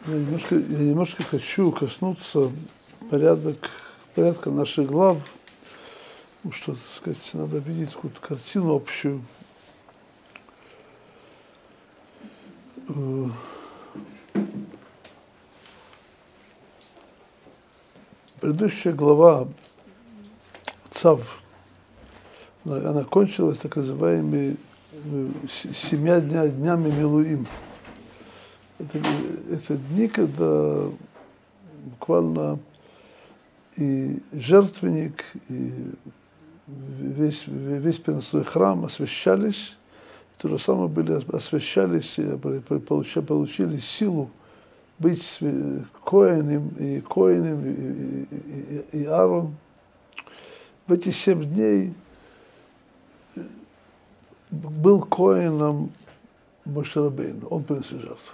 Я немножко хочу коснуться порядка наших глав, что, так сказать, надо видеть какую-то картину общую. Предыдущая глава Цав, она кончилась так называемыми 7 днями Милуим. Это дни, когда буквально и жертвенник, и весь переносной храм освящались, то же самое освящались, получили силу быть коэнем, и Аарон. В эти 7 дней был коэном Моше Рабейну, он принес жертву.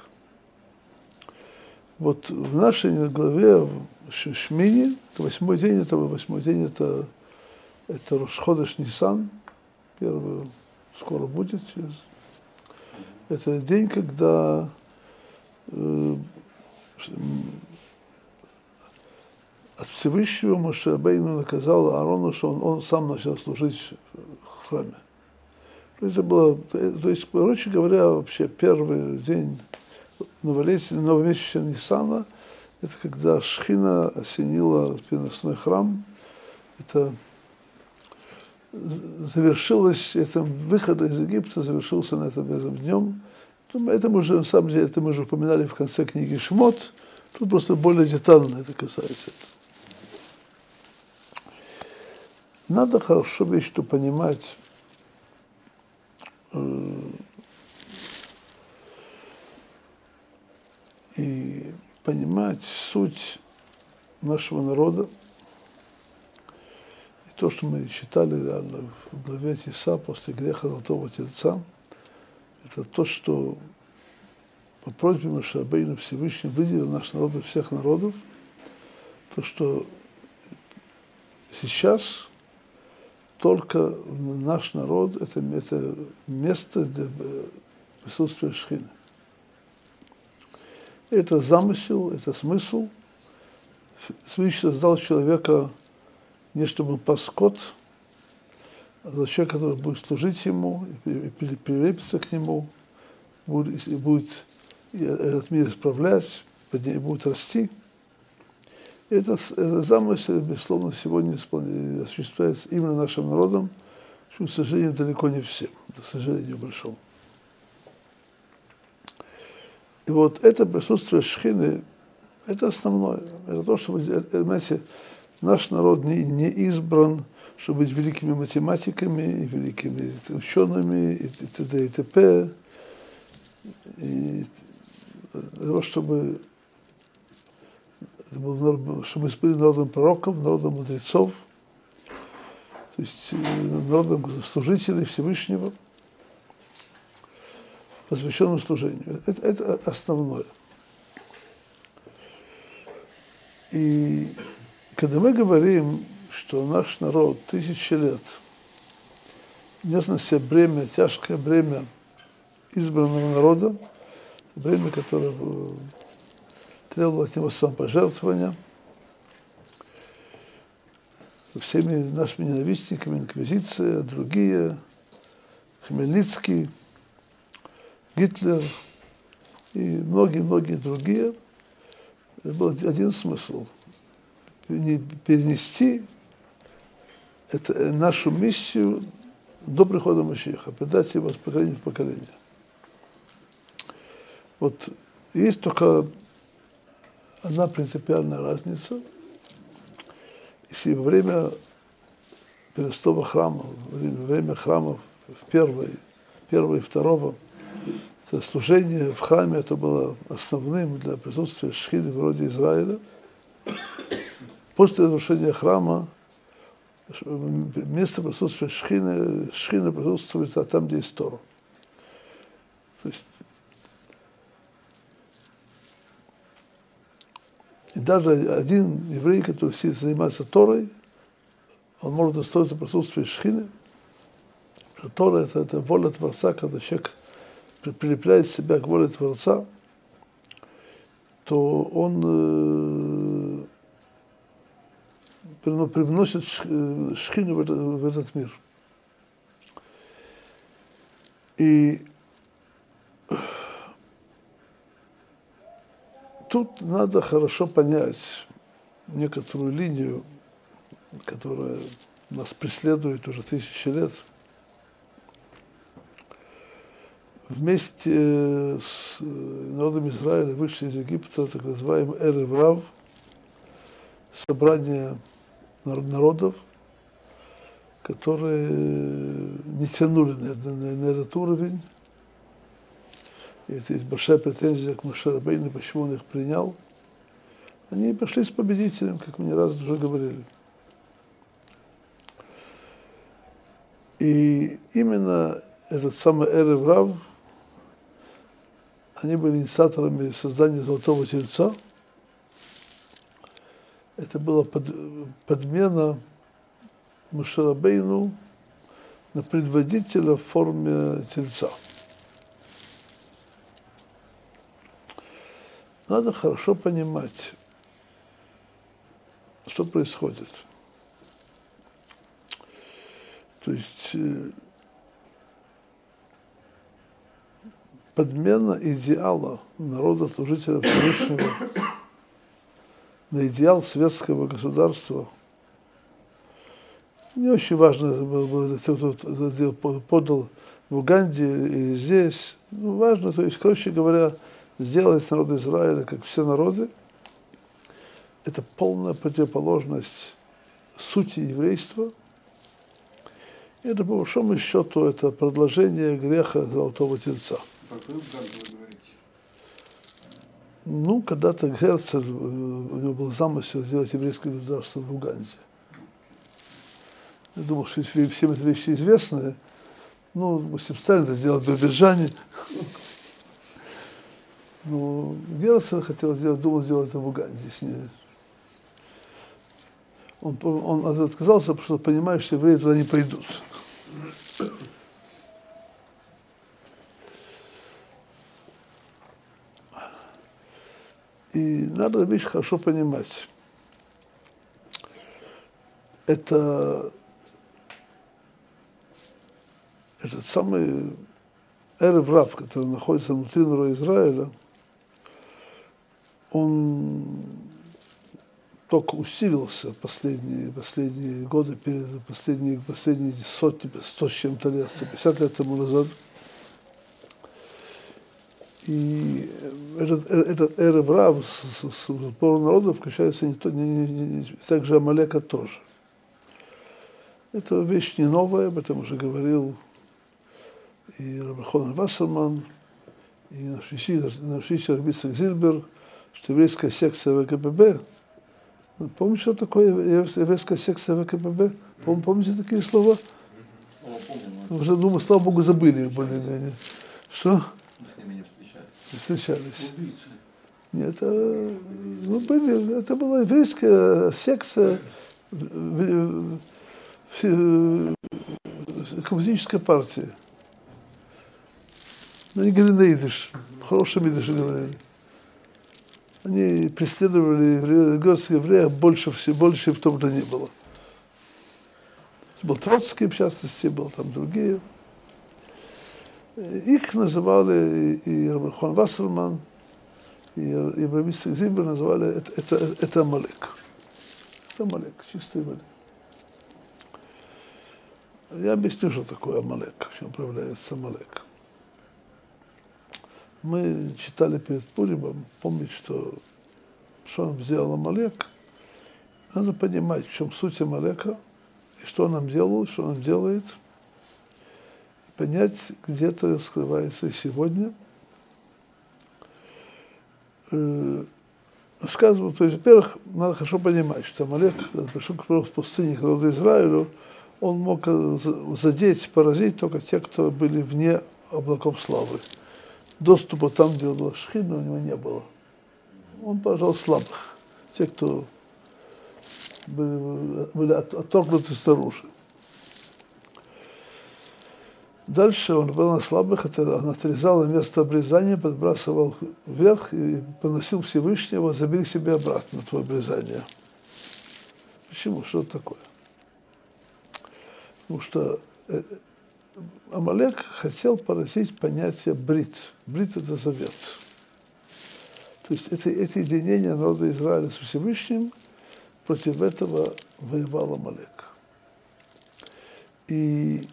Вот в нашей главе, в Шмини, это 8-й день, это Рош ходеш Нисан, первый скоро будет. Это день, когда от Всевышнего Моше Рабейну наказал Аарону, что он сам начал служить в храме. То есть, короче говоря, вообще первый день новомесяча Нисана, это когда Шхина осенила переносной храм. Это завершилось, выход из Египта завершился на этом днем. Это мы уже, на самом деле, это мы уже упоминали в конце книги Шмот. Тут просто более детально это касается. Надо хорошо вещь-то понимать, и понимать суть нашего народа. И то, что мы читали реально в главе Тиса после греха Золотого Тельца, это то, что по просьбе Моше Рабейну Всевышний выделил наш народ из всех народов, то, что сейчас только наш народ – это место для присутствия Шхины. Это замысел, это смысл. Всевышний создал человека не чтобы он пас скот, а за человека, который будет служить ему, и прилепиться к нему, будет этот мир исправлять, будет расти. Это замысел, безусловно, сегодня осуществляется именно нашим народом, что, к сожалению, далеко не всем, к сожалению, большому. И вот это присутствие Шхины, это основное. Это то, что, знаете, наш народ не избран, чтобы быть великими математиками, великими учеными, и т.д. и т.п. И чтобы мы были народом пророков, народом мудрецов, то есть народом служителей Всевышнего, посвященным служению. Это основное. И когда мы говорим, что наш народ 1000 лет нес на себе бремя, тяжкое бремя избранного народа, бремя, которое требовало от него самопожертвования, всеми нашими ненавистниками, инквизиция, другие, Хмельницкий, Гитлер и многие-многие другие. Это был один смысл – перенести нашу миссию до прихода Машиаха, передать его с поколения в поколение. Вот есть только одна принципиальная разница. Если во время переносного храма, во время храмов первого и второго, это служение в храме, это было основным для присутствия Шхины в народе Израиля. После разрушения храма место присутствия Шхины присутствует там, где есть Тора. То есть и даже один еврей, который занимается Торой, он может достоиться присутствия Шхины. Тора – это воля Творца, когда человек прилепляет себя к воле Творца, то он привносит шхину в этот мир. И тут надо хорошо понять некоторую линию, которая нас преследует уже 1000 лет. Вместе с народом Израиля вышли из Египта так называемый Эрев Рав, собрание народов, которые не тянули на этот уровень. И это есть большая претензия к Моше Рабейну, почему он их принял. Они пошли с победителем, как мы не раз уже говорили. И именно этот самый Эрев Рав, они были инициаторами создания Золотого Тельца. Это была подмена Моше Рабейну на предводителя в форме тельца. Надо хорошо понимать, что происходит. То есть подмена идеала народа служителя Всевышнего на идеал светского государства. Не очень важно было, кто это подал в Уганде или здесь. Ну, важно, то есть, короче говоря, сделать народ Израиля, как все народы, это полная противоположность сути еврейства. И это, по большому счету, это продолжение греха Золотого Тельца. Про какую Уганду вы говорите? Ну, когда-то Герцель, у него был замысел сделать еврейское государство в Уганде. Я думал, что всем эти вещи известны. Ну, допустим, Сталин это сделал в Биробиджане. Но Герцель думал сделать это в Уганде. Он отказался, потому что понимает, что евреи туда не пойдут. И надо вещь хорошо понимать. Это этот самый Эрев Рав, который находится внутри народа Израиля, он только усилился последние годы, последние сотни, 100 с чем-то лет, 150 лет тому назад. И этот Эрев Рав с упором народа включается также Амалека тоже. Это вещь не новая, об этом уже говорил и Рабби Йоханан Вассерман, и наш учитель Рабби Ицхак Зильбер, что еврейская секция ВКПБ. Помните, что такое еврейская секция ВКПБ? Помните такие слова? Уже, думаю, слава Богу, забыли их более-менее. Что? Мы с ними не встречались. Не встречались. Убийцы. Нет, это была еврейская секция коммунистической партии. Они говорили на идиш, в хорошем идише говорили. Они преследовали религиозных евреев больше, чем в том, что не было. Был Троцкий, в частности, был там другие. Их называли и Рабби Йоханан Вассерман, и Рабби Ицхак Зильбер называли это Амалек. Это Амалек, чистый Амалек. Я объясню, что такое Амалек, в чем проявляется Амалек. Мы читали перед Пуримом, помнить, что он сделал Амалек. Надо понимать, в чем суть Амалека, и что он нам делал, что он делает. Понять, где это скрывается и сегодня. Сказываю, то есть, во-первых, надо хорошо понимать, что Амалек, когда пришел в пустыне к народу Израилю, он мог задеть, поразить только те, кто были вне облаков славы. Доступа там, где была шхина, у него не было. Он поражал слабых, те, кто были отторгнуты снаружи. Дальше он был на слабых, это он отрезал место обрезания, подбрасывал вверх и поносил Всевышнего, забери себе обратно твое обрезание. Почему? Что это такое? Потому что Амалек хотел поразить понятие брит. Брит – это завет. То есть это единение народа Израиля с Всевышним, против этого воевал Амалек. И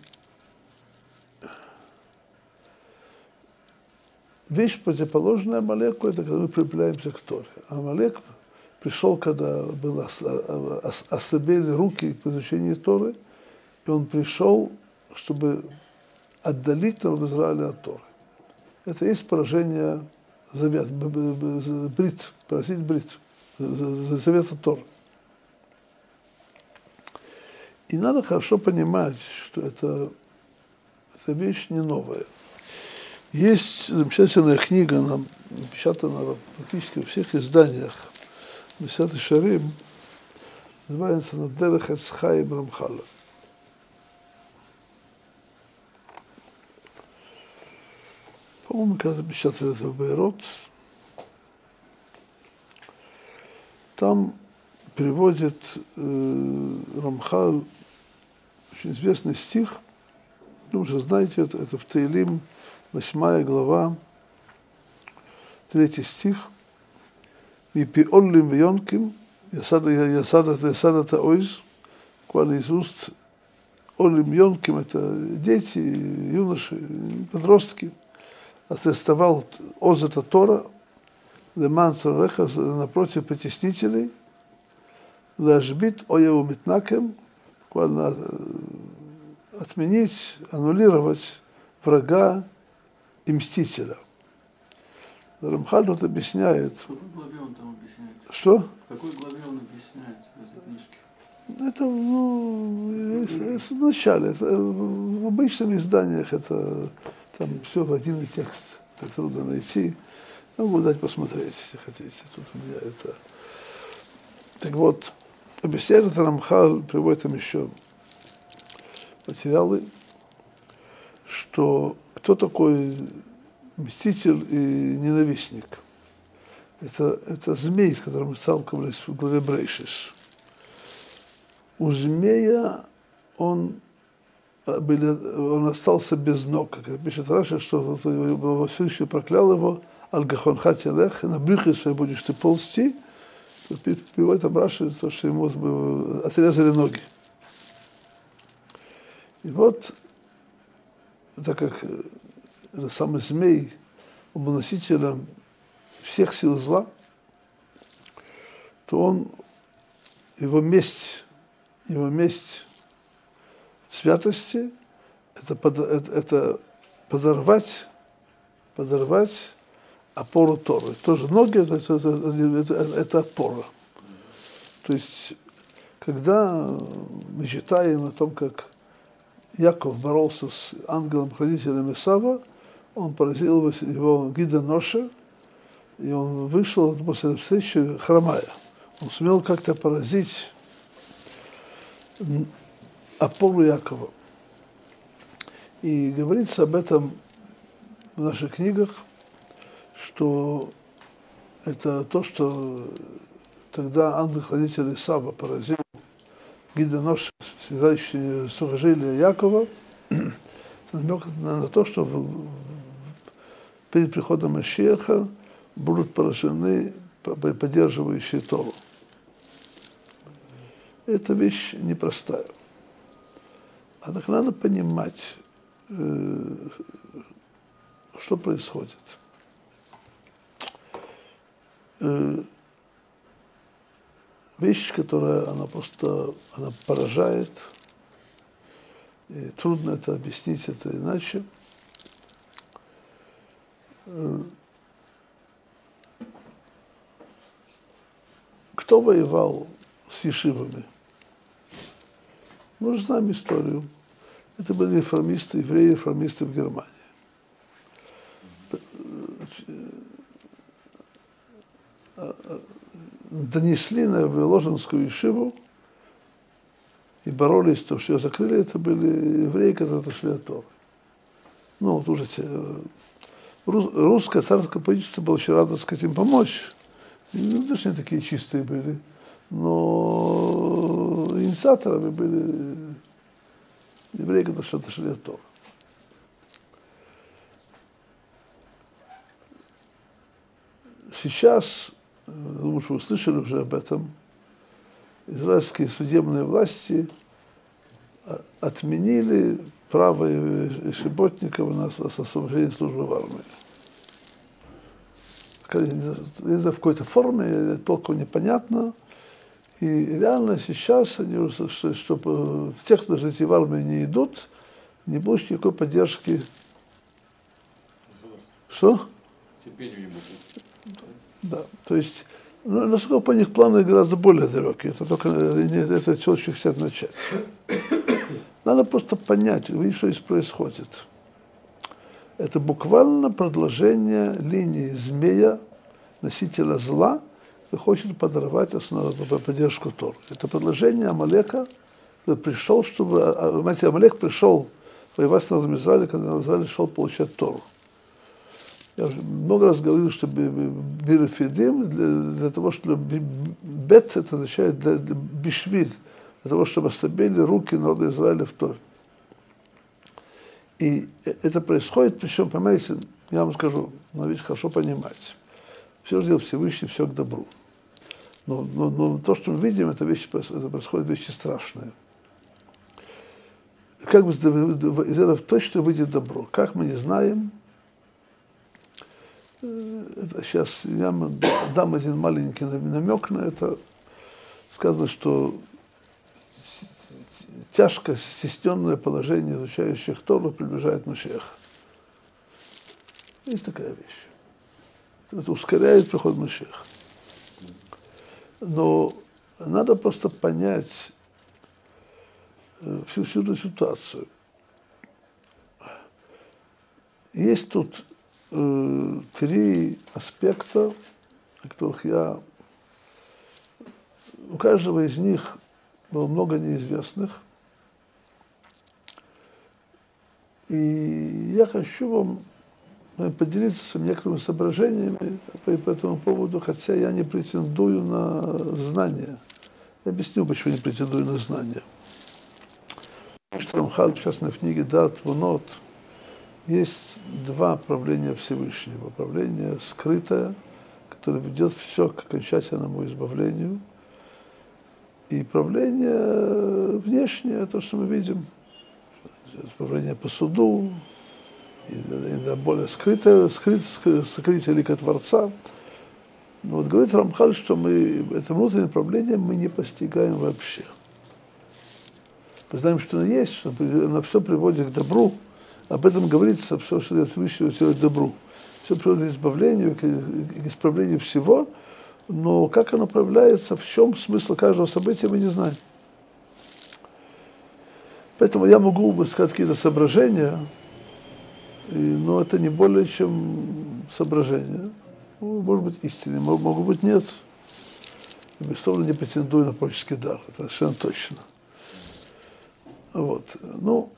вещь противоположная Амалеку – это когда мы прилепляемся к Торе. Амалек пришел, когда ослабели руки по изучению Торы, и он пришел, чтобы отдалить народ Израиля от Торы. Это есть поражение завет, брит, поразить брит, завета Торы. И надо хорошо понимать, что эта вещь не новая. Есть замечательная книга, она напечатана практически во всех изданиях, Месилат Йешарим, называется «Дерех эц Хаим Рамхала». По-моему, как раз напечатали это в Бейрут. Там приводит Рамхал очень известный стих, вы уже знаете, это в Теилим, 8 глава, 3 стих. «Мипи оллим вьонким, ясадата ойз», буквально из уст оллим йонким, это дети, юноши, подростки, оставал оз это Тора, леман цареха, напротив притеснителей, лашбит оеву митнакем, буквально отменить, аннулировать врага и мстителя. Рамхаль тут объясняет. В какой главе он там объясняет? Что? В какой главе он объясняет в этой книжке? Это в начале. В обычных изданиях это там все в один текст. Это трудно найти. Я могу дать посмотреть, если хотите. Тут у меня это. Так вот, объясняет это Рамхаль, приводит там еще материалы, что кто такой мститель и ненавистник. Это змей, с которым мы сталкивались в главе Брейшис. У змея он остался без ног. Как пишет Раши, что Всевышний проклял его, аль-гахонха телех, на брюхе своей будешь ты ползти. Приводит там Раши, то, что ему отрезали ноги. И вот, так как этот самый змей, он был носителем всех сил зла, то его месть святости это подорвать опору Торы. Тоже ноги это опора. То есть, когда мы читаем о том, как Яков боролся с ангелом-хранителем Исава, он поразил его гида Ноша, и он вышел после встречи хромая. Он сумел как-то поразить опору Якова. И говорится об этом в наших книгах, что это то, что тогда ангел-хранитель Исава поразил гида Ноша, связающий сухожилия Якова, намек на то, что перед приходом Машиаха будут поражены поддерживающие Тору. Эта вещь непростая. Однако надо понимать, что происходит. Вещь, которая она поражает, и трудно это объяснить, это иначе. Кто воевал с ешивами? Мы же знаем историю. Это были реформисты, евреи-реформисты в Германии. Донесли на Воложенскую ешиву и боролись, то, что ее закрыли, это были евреи, которые отошли от Торы. ну, слушайте, русское царское правительство было очень радостно, сказать, им помочь. И, даже не такие чистые были. Но инициаторами были евреи, которые что-то шли от Торы. Сейчас, думаю, что вы слышали уже об этом, израильские судебные власти отменили право шиботников на освобождение службы в армии. В какой-то форме, толком непонятно. И реально сейчас они, чтобы те, кто даже в армию не идут, не получат никакой поддержки. Что? Стипендию не будет. Да, то есть, насколько по них планы гораздо более далекие, это только это все очень хотят начать. Надо просто понять, увидеть, что здесь происходит. Это буквально продолжение линии змея, носителя зла, который хочет подорвать поддержку Торы. Это продолжение Амалека, который пришел, чтобы... Знаете, Амалек пришел воевать с народом Израиля, когда народ Израиля шел получать Тору. Я уже много раз говорил, что бирафидим для того, чтобы бет, это означает бишвиль, для того, чтобы ослабели руки народа Израиля в Торе. И это происходит, причем, понимаете, я вам скажу, надо ведь хорошо понимать. Все сделал Всевышний, все к добру. Но то, что мы видим, это происходят вещи страшные. Как бы из этого точно выйдет добро? Как мы не знаем. Сейчас я дам один маленький намек на это. Сказано, что тяжко стесненное положение изучающих Тору приближает Машиаха. Есть такая вещь. Это ускоряет приход Машиаха. Но надо просто понять всю эту ситуацию. Есть тут 3 аспекта, о которых у каждого из них было много неизвестных. И я хочу вам поделиться некоторыми соображениями по этому поводу, хотя я не претендую на знания. Я объясню, почему не претендую на знания. Рамхаль, в частной книге «Дат Вунот», есть 2 правления Всевышнего. Правление скрытое, которое ведет все к окончательному избавлению, и правление внешнее, то, что мы видим, правление по суду, и более скрытое лика Творца. Но вот говорит Рамхаль, что это внутреннее правление мы не постигаем вообще. Мы знаем, что оно есть, что оно все приводит к добру. Об этом говорится, все, что Всевышний делает к добру. Все приводит к избавлению, к исправлению всего, но как оно проявляется, в чем смысл каждого события, мы не знаем. Поэтому я могу сказать какие-то соображения, но это не более чем соображения. Может быть, истинные, могут быть нет. Я, безусловно, не претендую на пророческий дар, это совершенно точно. Вот. Ну,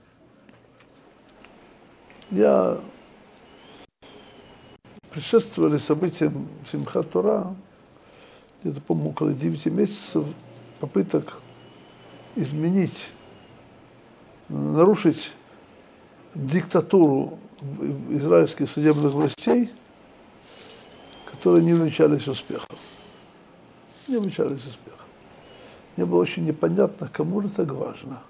предшествовали событиям Симхат Тора, где-то, по-моему, около 9 месяцев попыток изменить, нарушить диктатуру израильских судебных властей, которые не увенчались успехом. Не увенчались успехом. Мне было очень непонятно, кому это так важно.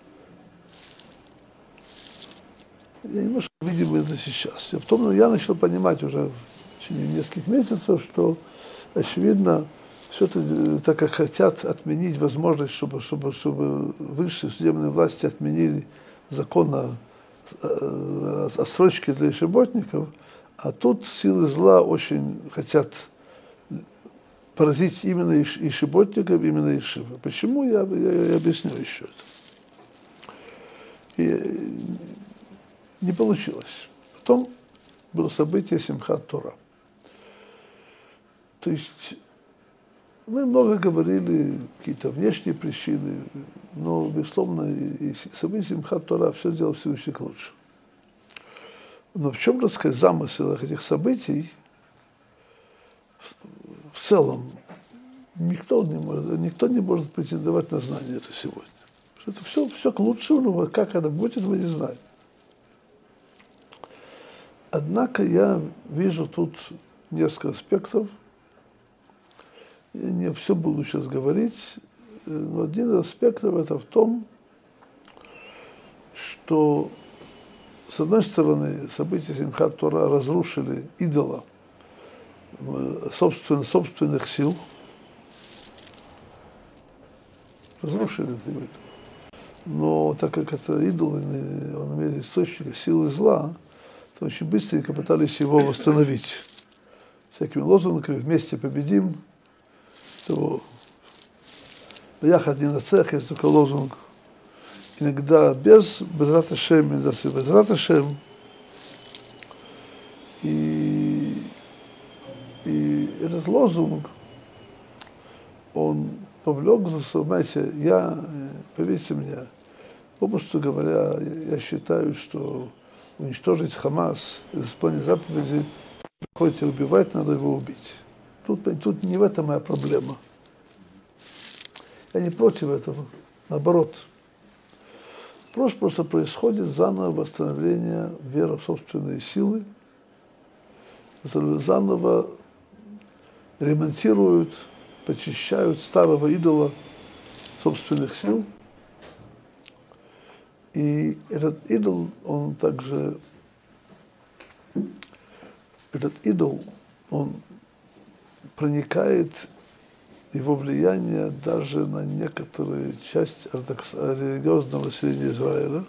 Я немножко видел это сейчас. Потом я начал понимать уже в течение нескольких месяцев, что, очевидно, все это, так как хотят отменить возможность, чтобы высшие судебные власти отменили закон о отсрочке для ишиботников, а тут силы зла очень хотят поразить именно ишиботников, именно ишивы. Почему, я объясню еще это. И не получилось. Потом было событие Симхат Тора. То есть мы много говорили, какие-то внешние причины, но, безусловно, и событие Симхат Тора все делал Всевышний к лучшему. Но в чем, так сказать, замысел этих событий в целом никто не может претендовать на знание это сегодня. Это все к лучшему, но как это будет, мы не знаем. Однако я вижу тут несколько аспектов. Я не все буду сейчас говорить, но один из аспектов это в том, что с одной стороны события Симхат Тора разрушили идола собственных сил, разрушили его. Но так как это идол, он имеет источник силы зла, то очень быстренько пытались его восстановить. Всякими лозунгами «вместе победим», то «Яхад не нацех» есть такой лозунг. Иногда без «Безрат Ашем», иногда с «Безрат Ашем». И этот лозунг, он повлек за собой, знаете, поверьте мне, попросту говоря, я считаю, что уничтожить Хамас, исполнить заповеди, приходится убивать, надо его убить. Тут не в этом моя проблема. Я не против этого, наоборот. Просто происходит заново восстановление веры в собственные силы, заново ремонтируют, почищают старого идола собственных сил. И этот идол, он проникает, его влияние даже на некоторую часть религиозного населения Израиля.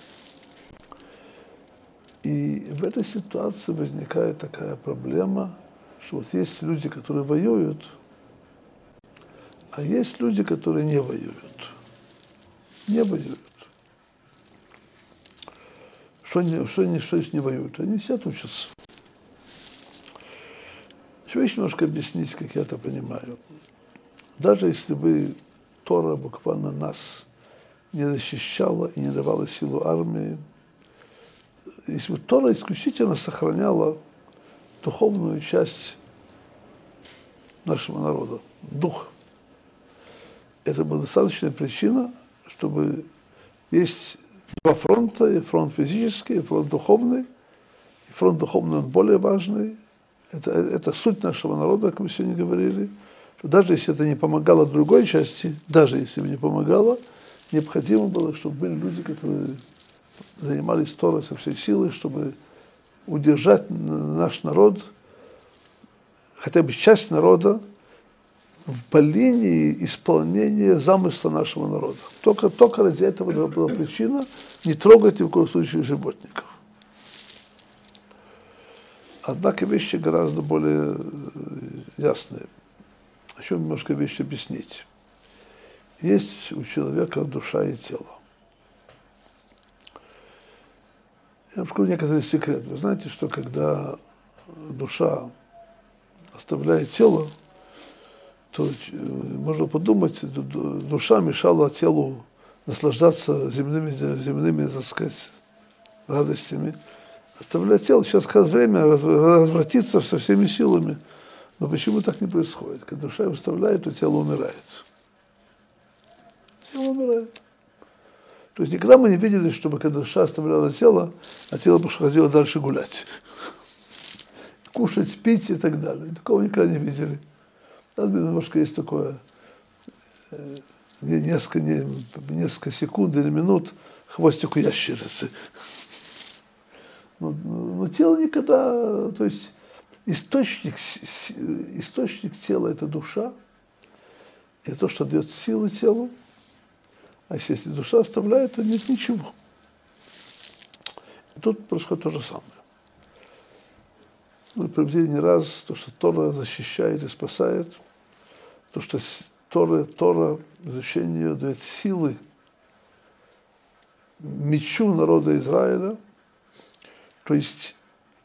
И в этой ситуации возникает такая проблема, что вот есть люди, которые воюют, а есть люди, которые не воюют. Не воюют. Что не воюют? Они сидят учатся. Еще немножко объяснить, как я это понимаю. Даже если бы Тора буквально нас не защищала и не давала силу армии, если бы Тора исключительно сохраняла духовную часть нашего народа, дух, это была достаточная причина, чтобы есть два фронта, и фронт физический, и фронт духовный. И фронт духовный, он более важный. Это суть нашего народа, как мы сегодня говорили. Что даже если это не помогало другой части, даже если бы не помогало, необходимо было, чтобы были люди, которые занимались Торой со всей силой, чтобы удержать наш народ, хотя бы часть народа, по линии исполнения замысла нашего народа. Только ради этого была причина не трогать ни в коем случае животников. Однако вещи гораздо более ясные. Еще немножко вещи объяснить. Есть у человека душа и тело. Я вам скажу некоторый секрет. Вы знаете, что когда душа оставляет тело, то можно подумать, душа мешала телу наслаждаться земными, так сказать, радостями. Оставляет тело, сейчас как раз время развратиться со всеми силами. Но почему так не происходит? Когда душа его оставляет, то тело умирает. Тело умирает. То есть никогда мы не видели, чтобы когда душа оставляла тело, а тело ходило дальше гулять. Кушать, пить и так далее. Такого никогда не видели. Немножко есть такое, несколько секунд или минут хвостик у ящерицы. Но тело никогда, то есть источник тела – это душа, это то, что дает силы телу, а если душа оставляет, то нет ничего. И тут происходит то же самое. Мы провели не раз то, что Тора защищает и спасает, то, что Тора изучение ее дает силы мечу народа Израиля, то есть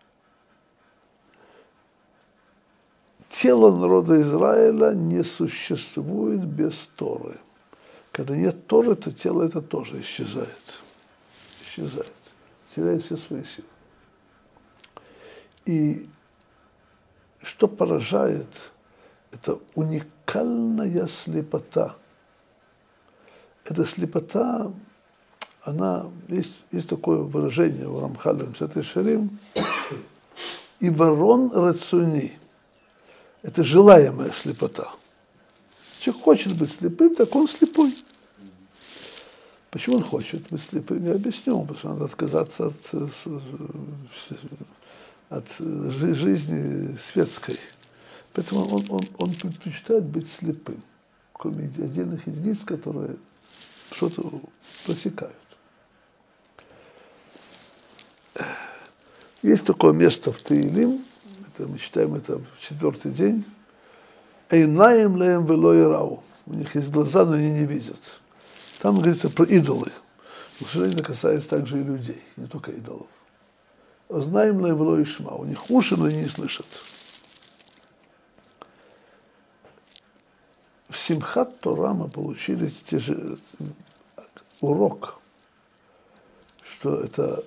тело народа Израиля не существует без Торы. Когда нет Торы, то тело это тоже исчезает. Теряет все свои силы. И что поражает, это уникальная слепота. Эта слепота, есть такое выражение у Рамхаля Мсат Ешарим, и ворон рацуни. Это желаемая слепота. Человек хочет быть слепым, так он слепой. Почему он хочет быть слепым? Я объясню, потому что надо отказаться от жизни светской. Поэтому он предпочитает быть слепым, кроме отдельных единиц, которые что-то просекают. Есть такое место в Теилим, мы читаем это в 4-й день. Эйнаим леем вело ирау. У них есть глаза, но они не видят. Там говорится про идолы. Но, к сожалению, касается также и людей, не только идолов. Знаем леем вело ишма. У них уши, но они не слышат. В Симхат Тора мы получили урок, что это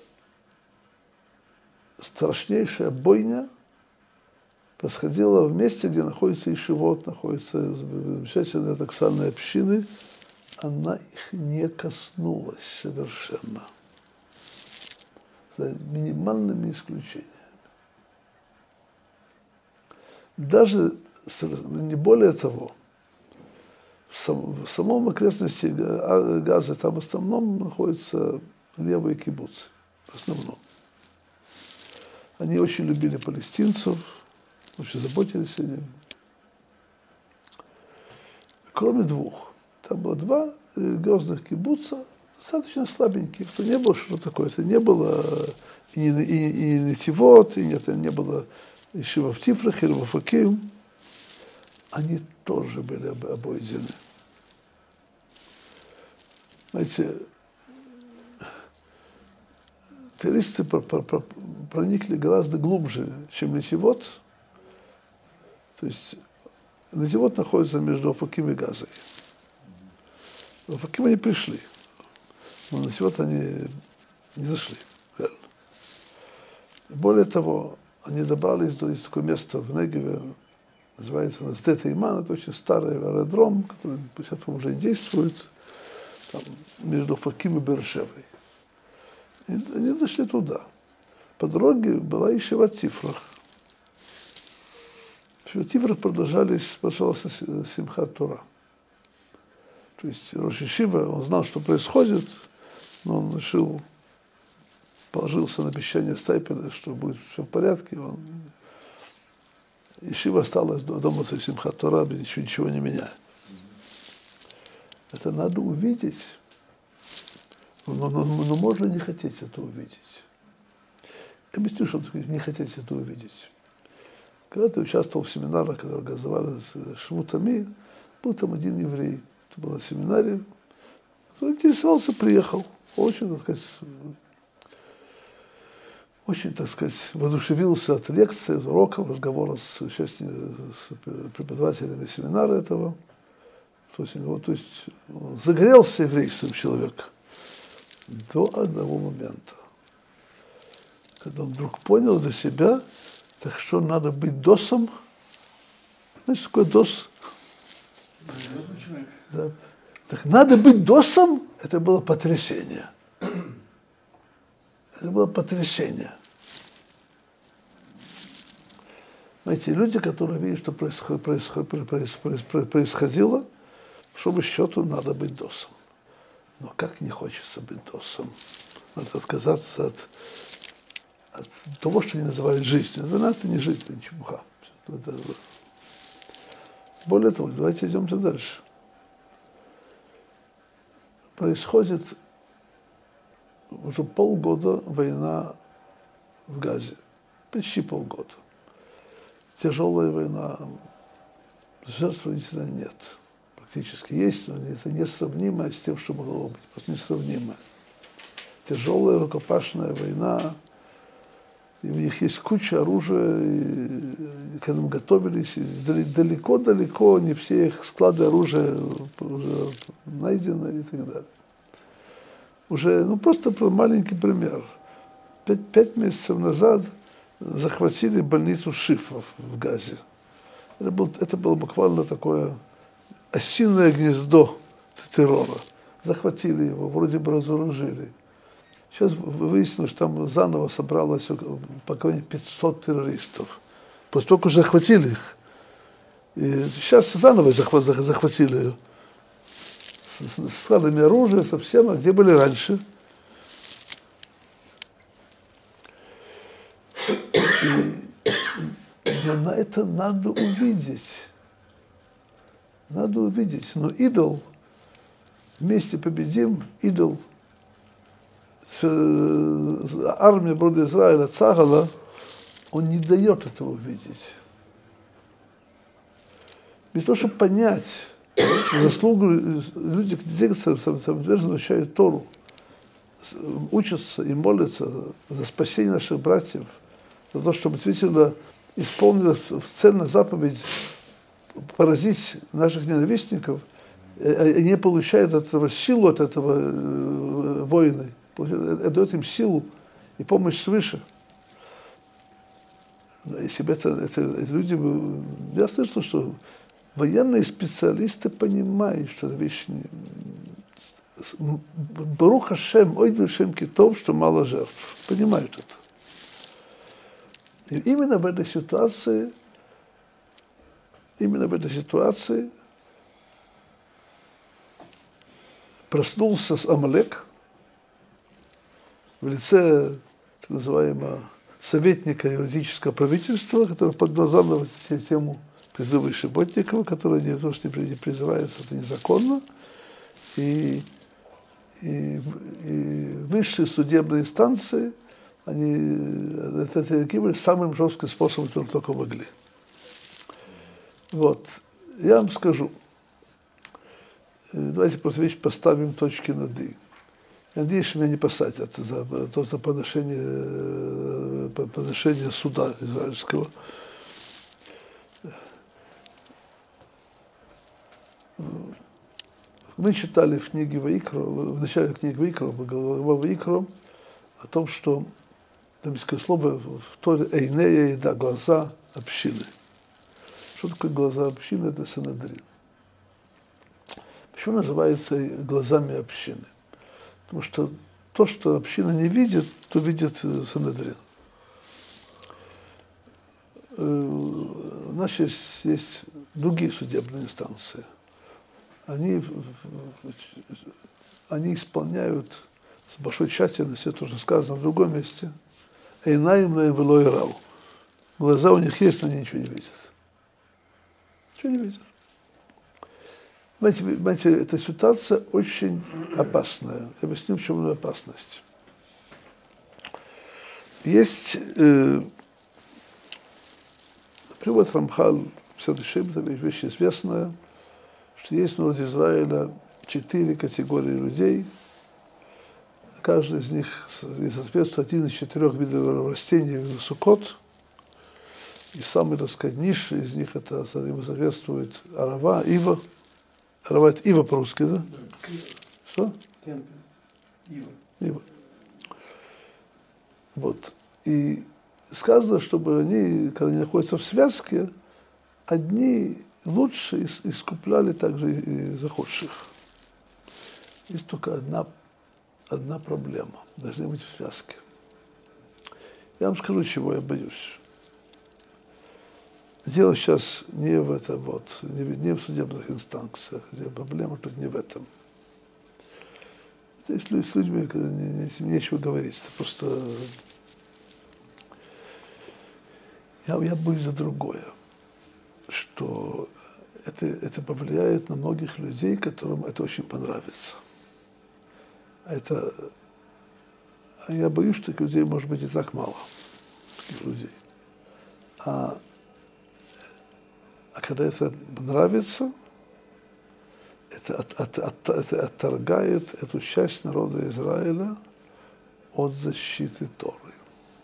страшнейшая бойня происходила в месте, где находится ишивот, находятся замечательные ортодоксальные общины, она их не коснулась совершенно, за минимальными исключениями. Даже, не более того, в самом окрестности Газы там в основном находятся левые кибуцы, в основном. Они очень любили палестинцев, очень заботились о них. Кроме двух. Там было 2 религиозных кибуца, достаточно слабеньких. Это не было что такое. Это не было и Нетивот, и не было Ешива в Тифрах или в Офаким. Они тоже были обойдены. Знаете, террористы проникли гораздо глубже, чем Нетивот. То есть Нетивот находится между Офаким и Газой. В Офаким они пришли, но на Нетивот они не зашли. Реально. Более того, они добрались до такое место в Негеве, называется Сдет-Иман, это очень старый аэродром, который сейчас уже не действует, там, между Офаким и Бершевой. И они дошли туда. По дороге была Ешива в Тифрах. В Тифрах продолжался Симхат Тора. То есть Рош Ешива, он знал, что происходит, но он решил, положился на обещание Стайпеля, что будет все в порядке. Ешива осталась дома со Симхат Тора, ничего не меняя. Это надо увидеть. Но можно не хотеть это увидеть. Я объясню, что такое не хотеть это увидеть. Когда ты участвовал в семинарах, которые организовали с швутами, был там один еврей, это было в семинаре, который интересовался, приехал. Очень, так сказать, воодушевился от лекции, от уроков, разговоров с преподавателями семинара этого. То есть он загорелся еврейством человек до одного момента, когда он вдруг понял для себя, так что надо быть досом. Знаете, что такое дос? Да. Так надо быть досом, это было потрясение. Это было потрясение. Знаете, люди, которые видят, что происходило, чтобы счету надо быть досом. Но как не хочется быть досом? Надо отказаться от того, что они называют жизнью. Для нас это не жизнь, это не чепуха. Более того, давайте идем дальше. Происходит уже полгода война в Газе. Почти полгода. Тяжелая война. Жертв действительно нет. Практически есть, но это несравнимое с тем, что могло быть. Просто несравнимое. Тяжелая рукопашная война. И у них есть куча оружия, и к этому готовились. И далеко-далеко не все их склады оружия уже найдены и так далее. Уже, просто маленький пример. 5 месяцев назад захватили больницу Шифа в Газе. Это было буквально такое осиное гнездо террора. Захватили его, вроде бы разоружили. Сейчас выяснилось, что там заново собралось по крайней мере 500 террористов. После того, как уже захватили их. И сейчас заново захватили ее. С складами оружия, совсем, а где были раньше. Но на это надо увидеть. Надо увидеть. Но идол, вместе победим, идол, армия народа Израиля, Цагала, он не дает этого увидеть. Без того, чтобы понять заслугу, люди, самоотверженно изучают Тору, учатся и молятся за спасение наших братьев, за то, чтобы действительно исполнилась цельная заповедь поразить наших ненавистников, и не получают от этого силу, от этого воина, дает им силу и помощь свыше. Если бы это люди, я слышал, что военные специалисты понимают, что это вещь Барух Хашем, ойду Шем Китов, что мало жертв. Понимают это. И именно в этой ситуации проснулся Амалек в лице так называемого советника юридического правительства, который поднял заново тему призыва Шиботникова, которая не то, что не призывается, это незаконно. И высшие судебные инстанции, они это реагировали самым жестким способом, который только могли. Вот. Я вам скажу, давайте просто вещь поставим точки над «и». Я надеюсь, что меня не посадят за подношение суда израильского. Мы читали в книге Ваикро, в начале книги Ваикро, глава Ваикро, о том, что там есть слово в Торе «эйнея», да, глаза общины. Что такое глаза общины? Это Санедрин. Почему называется глазами общины? Потому что то, что община не видит, то видит Санедрин. У нас есть другие судебные инстанции. Они исполняют с большой тщательностью, это уже сказано в другом месте, «Эйнаим лаэм вело ирау». Глаза у них есть, но они ничего не видят. Ничего не видят. Понимаете, эта ситуация очень опасная. Я объясню, в чем ее опасность. Есть, приводит Рамхаль, следующая вещь известная, что есть в народе Израиля 4 категории людей. Каждый из них соответствует один из 4 видов растений суккот. И самый, так сказать, низший из них, это ему соответствует арава, ива. Арава – это ива по-русски, да? Что? Ива. Вот. И сказано, чтобы они, когда они находятся в связке, одни лучше искупляли также и захудших. Есть только одна проблема. Должны быть в связке. Я вам скажу, чего я боюсь. Дело сейчас не в этом, не в судебных инстанциях. Проблема тут не в этом. Здесь с людьми, когда нечего говорить. Это просто... Я боюсь за другое. Что это повлияет на многих людей, которым это очень понравится. Я боюсь, что таких людей может быть и так мало. Таких людей. А когда это нравится, это отторгает эту часть народа Израиля от защиты Торы.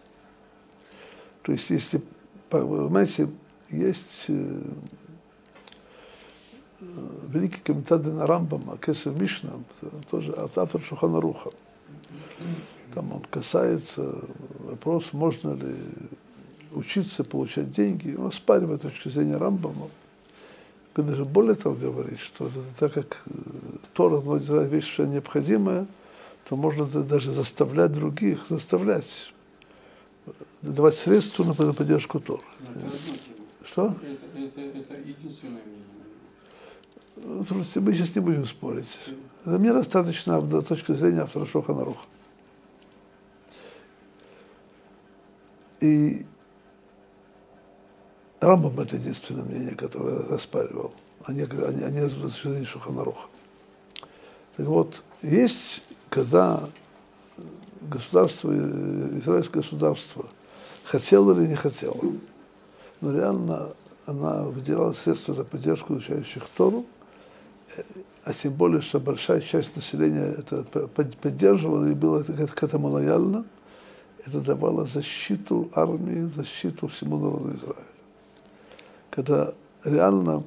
То есть, если, понимаете, есть великий комментатор на Рамбама, Кесев Мишна, тоже автор Шулхан Аруха. Там он касается вопроса, можно ли учиться, получать деньги. Он оспаривает точку зрения Рамбама. Когда же более того говорит, что так как Тора вещь все необходимая, то можно даже заставлять других, давать средства на поддержку Торы. Что? Это единственное мнение. Мы сейчас не будем спорить. Мне достаточно точки зрения автора Шулхан Аруха. И Рамбам это единственное мнение, которое я оспаривал, а не точки зрения Шулхан Аруха. Так вот, есть, когда государство, израильское государство, хотело или не хотело, но реально она выделяла средства за поддержку изучающих Тору, а тем более, что большая часть населения это поддерживала и было к этому лояльно, это давало защиту армии, защиту всему народу Израиля. Когда реально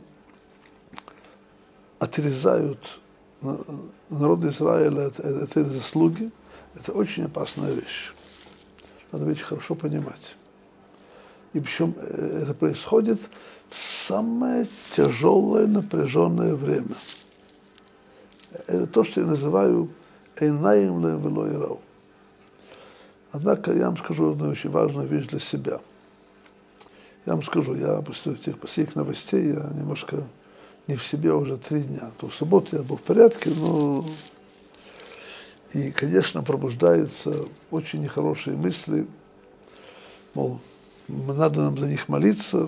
отрезают народ Израиля от этой заслуги, это очень опасная вещь. Надо вещь хорошо понимать. И причем это происходит в самое тяжелое, напряженное время. Это то, что я называю «эйнаим лэм вело ирау». Однако я вам скажу одну очень важную вещь для себя. Я вам скажу, я после тех последних новостей, я немножко не в себе уже 3 дня. То в субботу я был в порядке, но... И, конечно, пробуждаются очень нехорошие мысли, мол, надо нам за них молиться,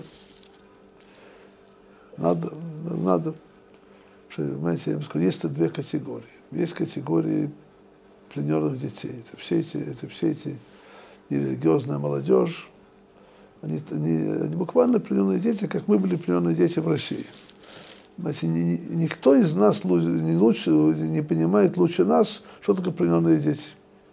надо. Понимаете, я вам скажу, есть 2 категории. Есть категории плененных детей. Это все эти нерелигиозная молодежь. Они буквально плененные дети, как мы были плененные дети в России. Знаете, никто из нас не понимает лучше нас, что такое плененные дети.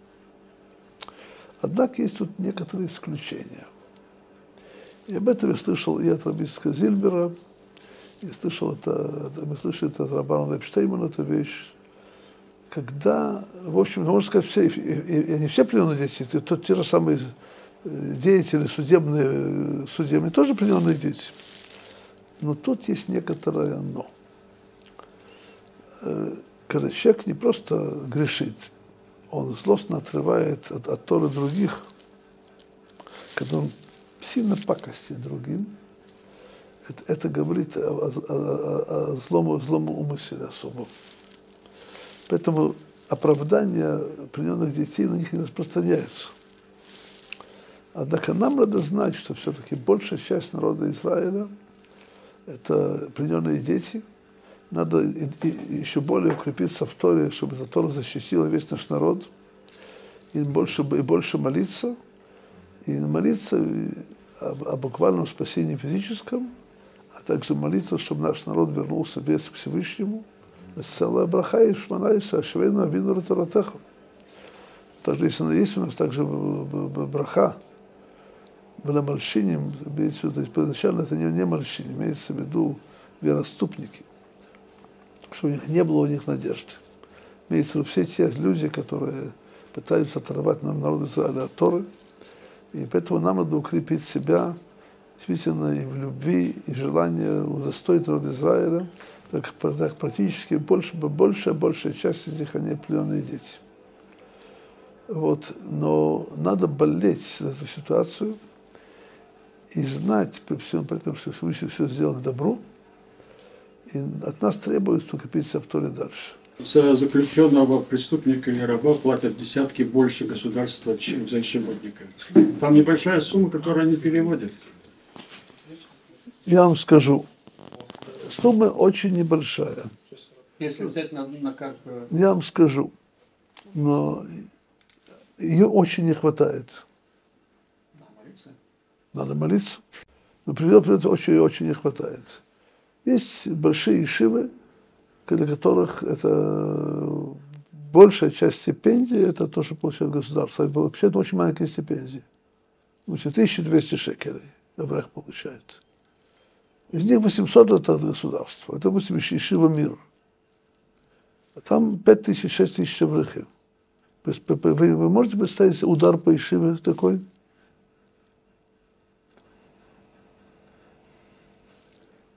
Однако есть тут некоторые исключения. И об этом я слышал и от Рабицкого Зильбера, мы слышали это от Рабана Лейбштеймана, эту вещь. Когда, в общем, можно сказать, все, и не все плененные дети, это те же самые деятели судебные тоже плененные дети. Но тут есть некоторое «но». Когда человек не просто грешит, он злостно отрывает от Торы других, когда он сильно пакостит другим, это говорит о злом умысле особом. Поэтому оправдание плененных детей на них не распространяется. Однако нам надо знать, что все-таки большая часть народа Израиля – это плененные дети. Надо еще более укрепиться в Торе, чтобы эта Тора защитила весь наш народ. И больше молиться. И молиться о буквальном спасении физическом, а также молиться, чтобы наш народ вернулся весь к Всевышнему. Целая браха и шманайса, ашвейну авину ратаратеху. Также есть у нас также браха. Было мальщиним, имеется в виду, то есть изначально это не мальщин, имеется в виду вероступники, что не было у них надежды. Имеется в виду все те люди, которые пытаются оторвать народ Израиля от Торы, и поэтому нам надо укрепить себя действительно и в любви, и желание удостоить народ Израиля, так практически большая часть из них они плененные дети. Вот. Но надо болеть за эту ситуацию и знать при всем при этом, что Всевышний все сделал к добру, и от нас требуется укрепиться в Торе дальше. За заключенного преступника или раба платят десятки больше государства, чем за щеботника. Там небольшая сумма, которую они переводят. Я вам скажу, сумма очень небольшая. Если взять на каждого... Я вам скажу, но ее очень не хватает. Надо молиться. Но при этом очень не хватает. Есть большие ешивы, для которых это большая часть стипендий, это то, что получает государство. Это вообще очень маленькие стипендии. 1200 шекелей Аврах получает. Из них 800 это от государства. Это, допустим, ешива Мир. А там 5000-6000 Аврахим. Вы можете представить себе удар по ешиве такой?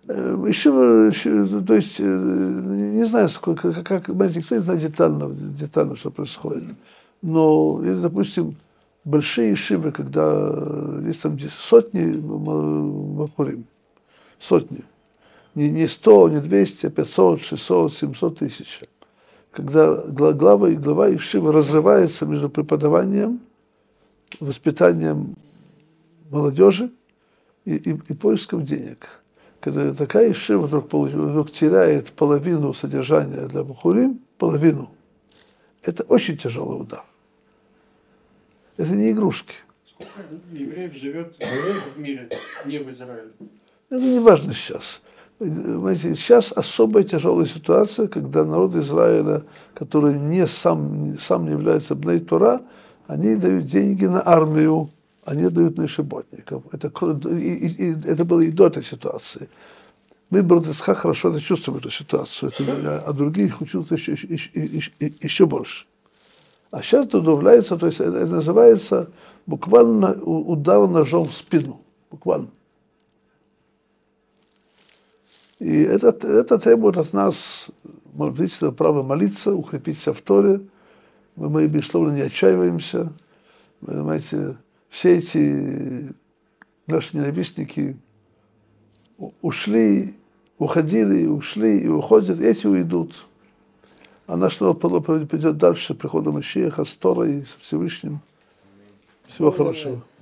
То есть, не знаю, сколько, знаете, никто не знает детально, что происходит. Но, или, допустим, большие ешивы, когда есть там сотни бахурим, сотни. Не 100, не 200, а 500, 600, 700 тысяч. Когда глава ешивы разрывается между преподаванием, воспитанием молодежи и поиском денег. Когда такая ешива вдруг теряет половину содержания для бахурим, половину, это очень тяжелый удар. Это не игрушки. Сколько евреев живет в мире, не в Израиле? Это не важно сейчас. Понимаете, сейчас особая тяжелая ситуация, когда народ Израиля, который сам не является бней Тора, они дают деньги на армию, они дают на шиботников. Это было и до этой ситуации. Мы, Бродецха, хорошо это чувствуем, эту ситуацию, а другие их чувствуют еще больше. А сейчас добавляется, то есть это называется буквально удар ножом в спину. Буквально. И это требует от нас права молиться, укрепиться в Торе. Мы, безусловно, не отчаиваемся. Вы понимаете, все эти наши ненавистники уходили, ушли и уходят, эти уйдут. А наш народ пойдет дальше с приходом Машиаха, с Торой, со Всевышним. Всего хорошего.